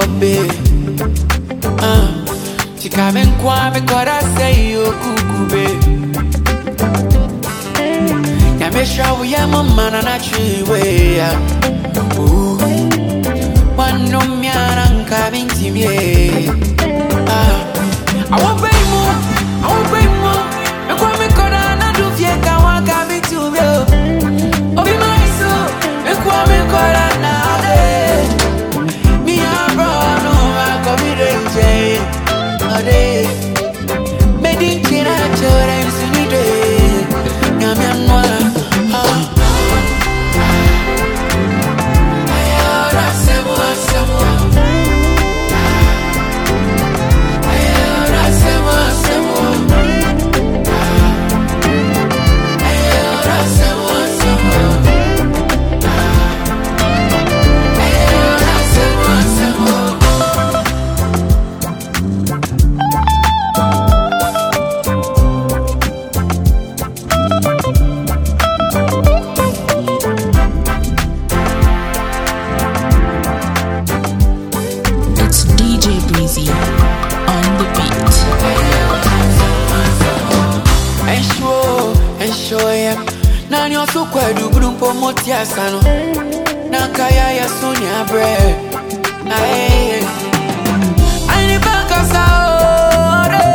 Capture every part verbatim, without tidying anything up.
babe. Ah, she come and kwa me kora say you kuku babe. Ya me show ya mama na na chiwe ya. Ooh, one no me aranka binti me. Ah, I want pay more, I want pay more. Me kwa me kora na do fie ka wa ka binti me. Obi my soul, me kwa me kora na de. Me a bro no I come me de. Ade, me din chira chora insuni de. Nyame anwa. Sano Nakaya ya Sonia bre Aye Aini baka saore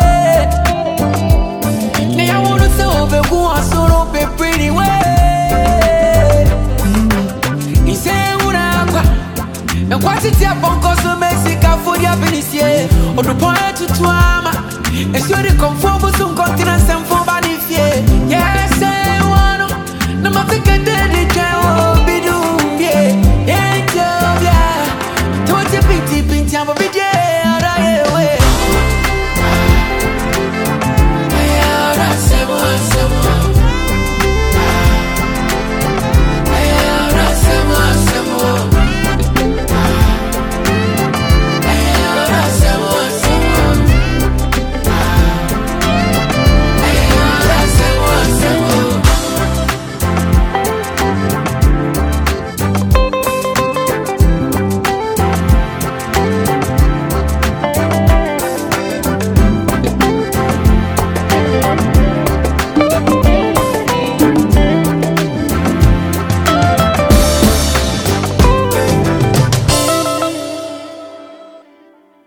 Ne ya wunu se obe kuwa soro pe pretty way Nise una kwa Nkwa titi ya bonko so Mexica food ya binisie Odu poe tutuama Esi odi konfo busu nkontina semfo banifye Yes, I wanna Nama fika